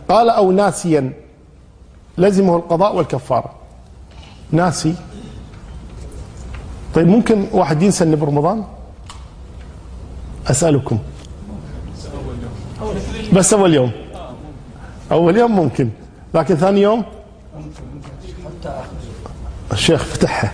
قال أو ناسيا لزمه القضاء والكفارة. ناسي، طيب ممكن واحد ينسى إنه برمضان؟ أسألكم، بس أول يوم، أول يوم ممكن، لكن ثاني يوم الشيخ فتحها.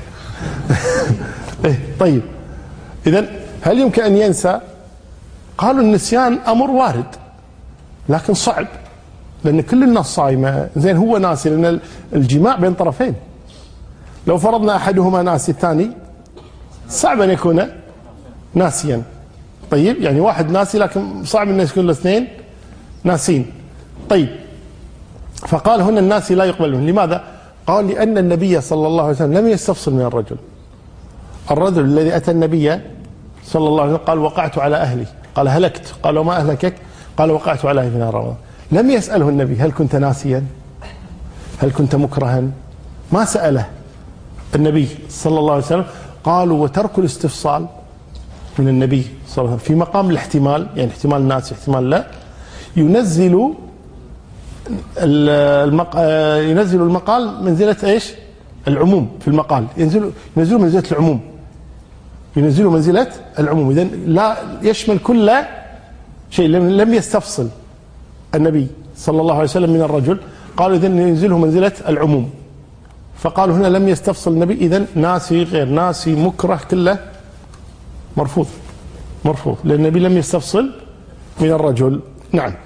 طيب إذن هل يمكن أن ينسى؟ قالوا النسيان أمر وارد لكن صعب، لأن كل الناس صايمة. زين هو ناسي، لأن الجماع بين طرفين، لو فرضنا أحدهما ناسي الثاني صعب أن يكون ناسيا. طيب يعني واحد ناسي لكن صعب أن يكون الاثنين ناسين. طيب فقال هنا الناسي لا يقبل منه. لماذا؟ قال لأن النبي صلى الله عليه وسلم لم يستفصل من الرجل. الرجل الذي أتى النبي صلى الله عليه وسلم قال وقعت على أهلي، قال هلكت، قال وما أهلكك؟ قال وقعت على أهلي في نهار رمضان. لم يسأله النبي هل كنت ناسيا؟ هل كنت مكرها؟ ما سأله النبي صلى الله عليه وسلم. قالوا وترك الاستفصال من النبي صلى الله عليه وسلم في مقام الاحتمال، يعني احتمال ناسي احتمال لا، ينزل المقال منزلة ايش؟ العموم في المقال، ينزل منزلة العموم، ينزل منزلة العموم. إذن لا يشمل كل شيء. لم يستفصل النبي صلى الله عليه وسلم من الرجل، قالوا إذن ينزله منزلة العموم. فقالوا هنا لم يستفصل النبي، إذن ناسي غير ناسي مكره كله مرفوض، لأن النبي لم يستفصل من الرجل. نعم.